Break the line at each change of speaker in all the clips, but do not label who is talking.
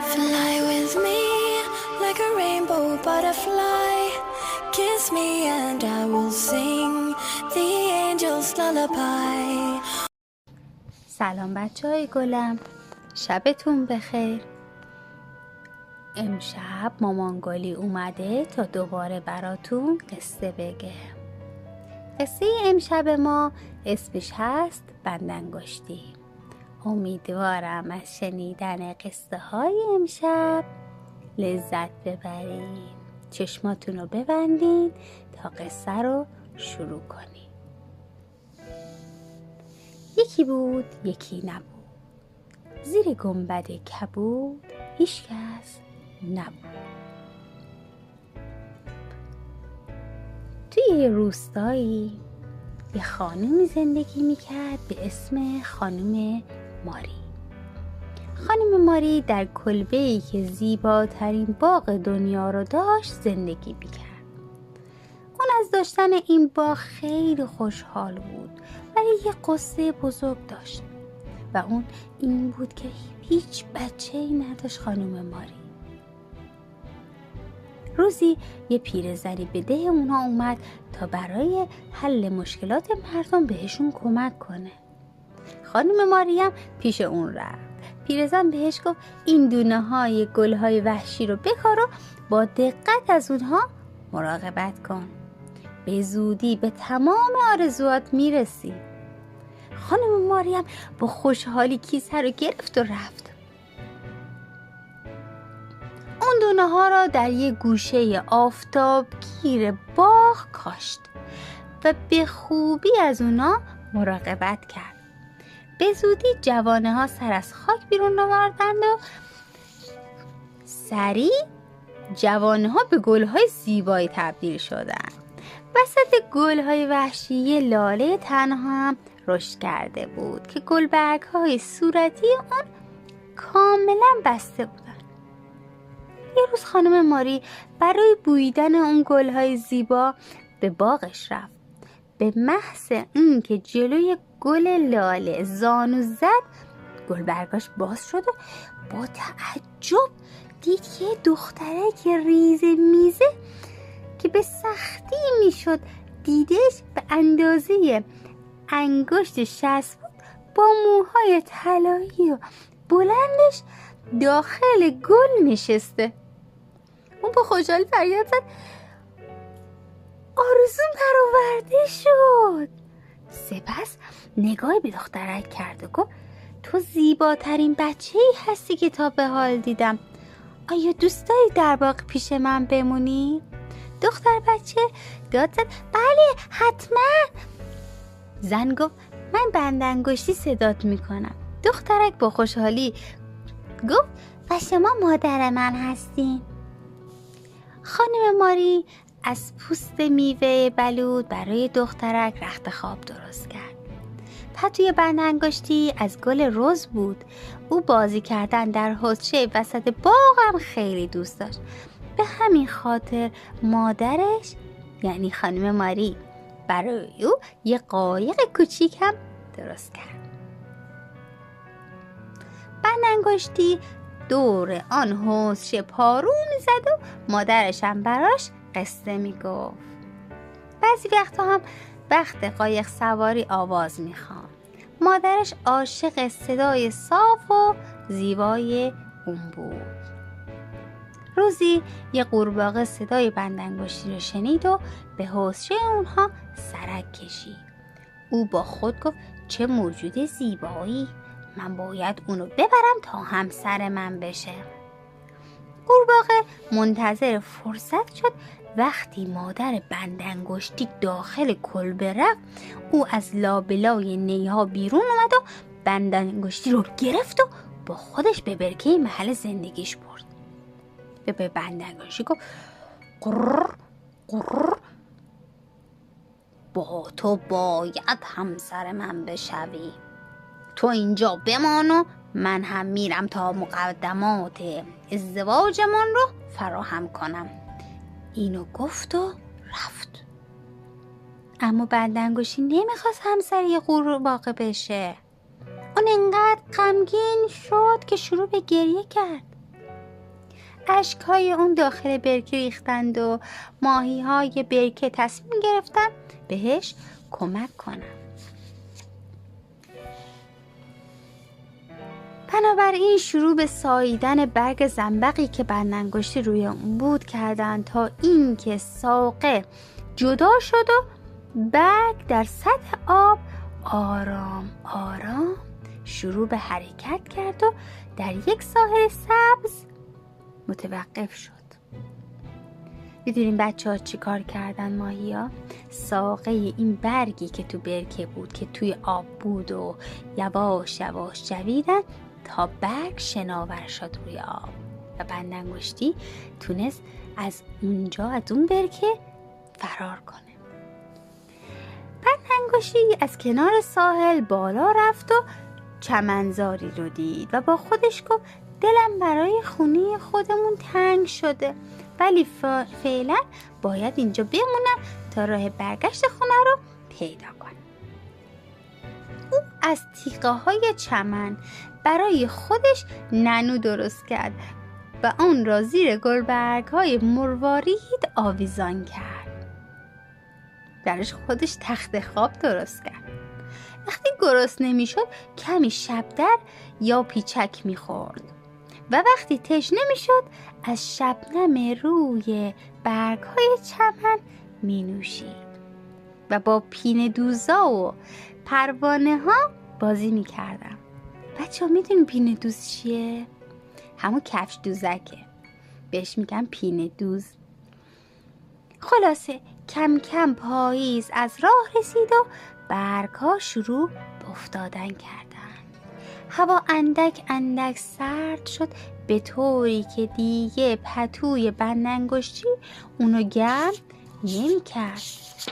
Fly with me like a rainbow butterfly. Kiss me and I will sing the angel's lullaby.
سلام بچه‌های گلم، شبتون بخیر. امشب مامان گلی اومده تا دوباره براتون قصه بگه. قصه امشب ما اسمش هست بندانگشتی. امیدوارم از شنیدن قصه های امشب لذت ببرید. چشماتون رو ببندید تا قصه رو شروع کنید. یکی بود یکی نبود، زیر گنبد کبود هیچ کس نبود. توی یه روستایی یه خانومی زندگی میکرد به اسم خانم ماری. خانم ماری در کلبه‌ای که زیباترین باغ دنیا رو داشت زندگی میکرد. اون از داشتن این باغ خیلی خوشحال بود، ولی یه قصه بزرگ داشت و اون این بود که هیچ بچه‌ای نداشت خانم ماری. روزی یه پیرزنی به ده اونها اومد تا برای حل مشکلات مردم بهشون کمک کنه. خانم ماری هم پیش اون رفت. پیرزن بهش گفت این دونه های گل های وحشی رو بکار و با دقت از اونها مراقبت کن. به زودی به تمام آرزوات میرسی. خانم ماری هم با خوشحالی کیسه رو گرفت و رفت. اون دونه ها را در یک گوشه آفتابگیر باغ کاشت و به خوبی از اونا مراقبت کرد. به زودی جوانه ها سر از خاک بیرون آوردند و سریع جوانه ها به گل های زیبایی تبدیل شدند. وسط گل های وحشی لاله تنها هم رشد کرده بود که گلبرگ های صورتی اون کاملا بسته بودن. یه روز خانم ماری برای بویدن اون گل های زیبا به باغش رفت. به محض این که جلوی گل لاله زانو زد، گلبرگاش باز شد و با تعجب دید که دخترک ریز میزه که به سختی میشد دیدش به اندازه انگشت شست بود، با موهای طلایی و بلندش داخل گل نشسته. اون با خوشحالی فریاد زد آرزوم برآورده شد. سپس نگاهی به دخترک کرد و گفت تو زیباترین بچه‌ای هستی که تا به حال دیدم. آیا دوست داری در باغ پیش من بمونی؟ دختر بچه داد زد بله حتما. زن گفت من بندانگشتی صدات میکنم. دخترک با خوشحالی گفت و شما مادر من هستین. خانم ماری از پوست میوه بلود برای دخترک رخت خواب درست کرد. پتوی بندانگشتی از گل رز بود. او بازی کردن در حوضچه وسط باغ هم خیلی دوست داشت. به همین خاطر مادرش یعنی خانم ماری برای او یه قایق کوچیک هم درست کرد. بندانگشتی دور آن حوضچه پارو میزد و مادرش هم براش قصه میگفت. بعضی وقتا هم وقت قایق سواری آواز میخواند. مادرش عاشق صدای صاف و زیبای اون بود. روزی یه قورباغه صدای بندانگشتی رو شنید و به حوضچه اونها سرک کشید. او با خود گفت چه موجود زیبایی، من باید اونو ببرم تا همسر من بشه. قورباغه منتظر فرصت شد. وقتی مادر بندانگشتی داخل کلبه رفت، او از لابلای نیها بیرون اومد و بندانگشتی رو گرفت و با خودش به برکه محل زندگیش برد. به بندانگشتی گفت قرر قرر با تو باید همسر من بشوی. تو اینجا بمان و من هم میرم تا مقدمات ازدواجمون رو فراهم کنم. اینو گفت و رفت. اما بندانگشتی نمیخواست همسر یه قورباغه بشه. اون انقدر غمگین شد که شروع به گریه کرد. اشک‌های اون داخل برکه ریختند و ماهی‌های برکه تصمیم گرفتن بهش کمک کنن. بنابراین شروع به ساییدن برگ زنبقی که بندانگشتی روی اون بود کردند تا اینکه ساقه جدا شد و برگ در سطح آب آرام آرام شروع به حرکت کرد و در یک ساحل سبز متوقف شد. میدونین بچه ها چی کار کردن ماهی ها؟ ساقه این برگی که تو برکه بود که توی آب بود و یواش یواش جویدن تا برگ شناور شد روی آب و بندانگشتی تونست از اون برکه فرار کنه. بندانگشتی از کنار ساحل بالا رفت و چمنزاری رو دید و با خودش گفت دلم برای خونه خودمون تنگ شده، ولی فعلا باید اینجا بمونم تا راه برگشت خونه رو پیدا کنم. او از تیغه های چمن برای خودش ننو درست کرد و اون را زیر گلبرگ های مروارید آویزان کرد. درش خودش تخت خواب درست کرد. وقتی گرسنه میشد کمی شبدر یا پیچک میخورد و وقتی تشنه میشد از شبنم روی برگ های چمن می نوشید و با پینه دوزا و پروانه ها بازی می کردم. بچه ها میدونی پینه دوز چیه؟ همون کفش دوزکه، بهش میگن پینه دوز. خلاصه کم کم پاییز از راه رسید و برگ ها شروع به افتادن کردن. هوا اندک اندک سرد شد به طوری که دیگه پتوی بندانگشتی اونو گرم نمی کرد.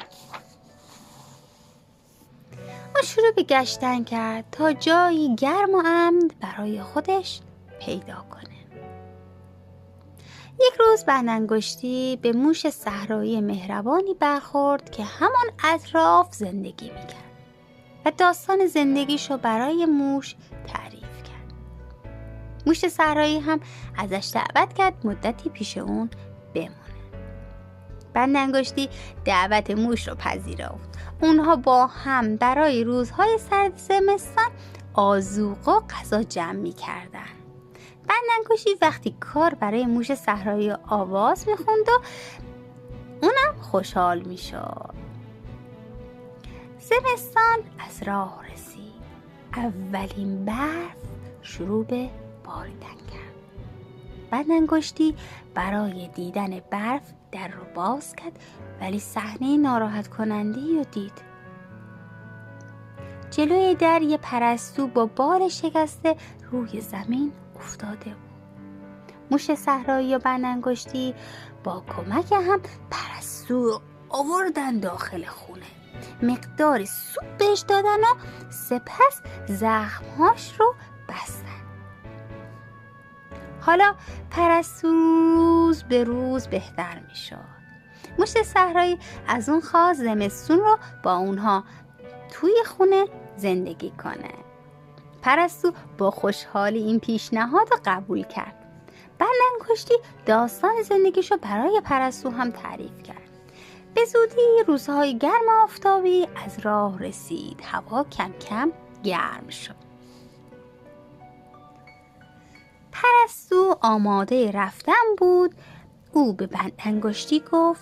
اون شروع به گشتن کرد تا جایی گرم و امن برای خودش پیدا کنه. یک روز بندانگشتی به موش صحرایی مهربانی برخورد که همان اطراف زندگی میکرد و داستان زندگیشو برای موش تعریف کرد. موش صحرایی هم ازش دعوت کرد مدتی پیش اون بمونه. بندانگشتی دعوت موش رو پذیرفت. اونها با هم برای روزهای سرد زمستان آذوقه و غذا جمع می‌کردن. بندانگشتی وقتی کار برای موش صحرایی آواز می‌خوند و اونم خوشحال می‌شد. زمستان از راه رسید. اولین برف شروع به باریدن کرد. بندانگشتی برای دیدن برف در رو باز کرد ولی صحنه ناراحت کننده‌ای رو دید. جلوی در یه پرستو با بال شکسته روی زمین افتاده بود. موش صحرایی و بندانگشتی با کمک هم پرستو آوردن داخل خونه. مقداری سوپ بهش دادن و سپس زخمهاش رو بستن. حالا پرستو روز به روز بهتر می شد. موش صحرایی از اون خواست زمستون رو با اونها توی خونه زندگی کنه. پرستو با خوشحالی این پیشنهاد رو قبول کرد. بندانگشتی داستان زندگیشو برای پرستو هم تعریف کرد. به زودی روزهای گرم آفتابی از راه رسید. هوا کم کم گرم شد. پرستو آماده رفتن بود. او به بندانگشتی گفت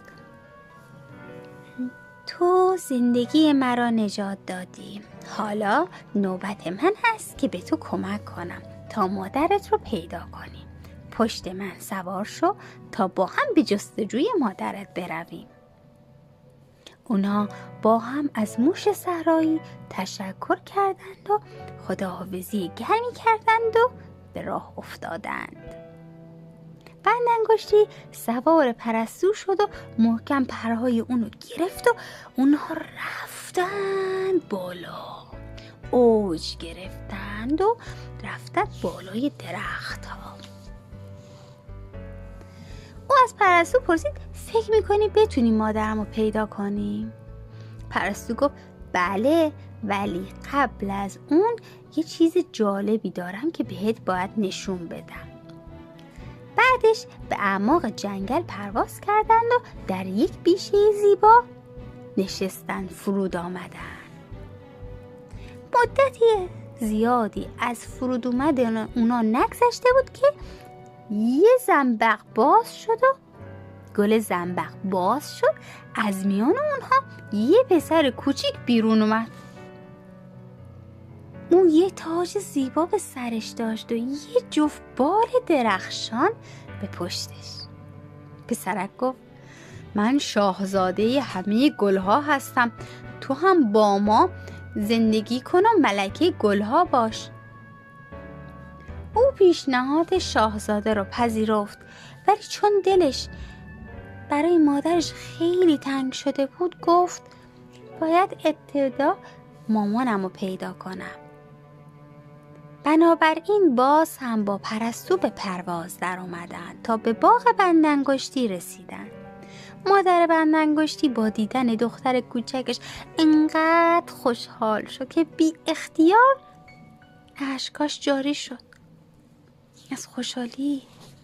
تو زندگی مرا نجات دادی. حالا نوبت من هست که به تو کمک کنم تا مادرت رو پیدا کنی. پشت من سوار شو تا با هم به جستجوی مادرت برویم. اونا با هم از موش صحرایی تشکر کردند و خداحافظی گرمی کردند و به راه افتادند. بندانگشتی سوار پرستو شد و محکم پرهای اونو گرفت و اونها رفتند بالا. اوج گرفتند و رفتند بالای درخت ها. او از پرستو پرسید فکر میکنی بتونی مادرمو پیدا کنی؟ پرستو گفت بله، ولی قبل از اون یه چیز جالبی دارم که بهت باید نشون بدم. بعد بعدش به اعماق جنگل پرواز کردند و در یک بیشه زیبا نشستن فرود آمدن. مدتی زیادی از فرود اومدن اونا نگذشته بود که یه زنبق باز شد و گل زنبق باز شد، از میان اونها یه پسر کوچیک بیرون اومد. اون یه تاج زیبا به سرش داشت و یه جفت بال درخشان به پشتش. پسرک گفت من شاهزاده همه گلها هستم، تو هم با ما زندگی کن و ملکه گلها باش. او پیشنهاد شاهزاده رو پذیرفت، ولی چون دلش برای مادرش خیلی تنگ شده بود گفت باید ابتدا مامانم رو پیدا کنم. بنابراین باز هم با پرستو به پرواز در اومدن تا به باغ بندانگشتی رسیدن. مادر بندانگشتی با دیدن دختر کوچکش انقدر خوشحال شد که بی اختیار اشکاش جاری شد از خوشحالی.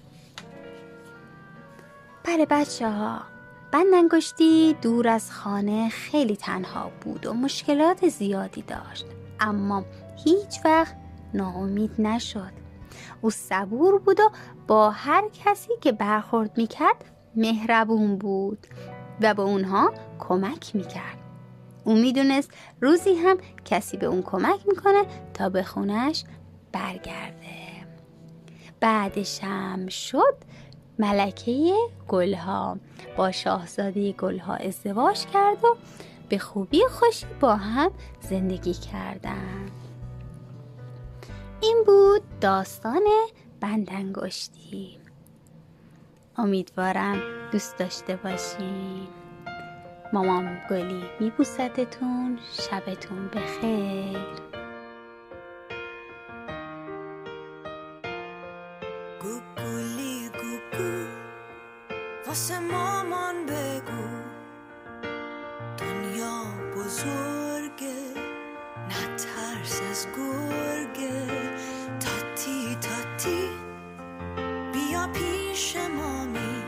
بله بچه ها، بندانگشتی دور از خانه خیلی تنها بود و مشکلات زیادی داشت، اما هیچ وقت ناامید نشد. او صبور بود و با هر کسی که برخورد میکرد مهربون بود و به اونها کمک میکرد. او میدونست روزی هم کسی به اون کمک میکنه تا به خونش برگرده. بعدش هم شد ملکه گلها با شاهزاده گلها ازدواج کرد و به خوبی خوشی با هم زندگی کردن. این بود داستان بندانگشتی. امیدوارم دوست داشته باشین. مامان گلی میبوستتون. شبتون بخیر.
گوگولی گوگو واسه مامان بگو دنیا بزرگه، نترس از گرگه. تاتی تاتی بیا پیش مامی،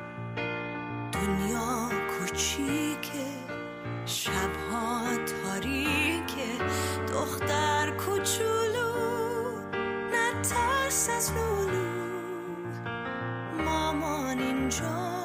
دنیا کوچیکه، شبها تاریکه. دختر کوچولو نترس از لولو، مامان اینجا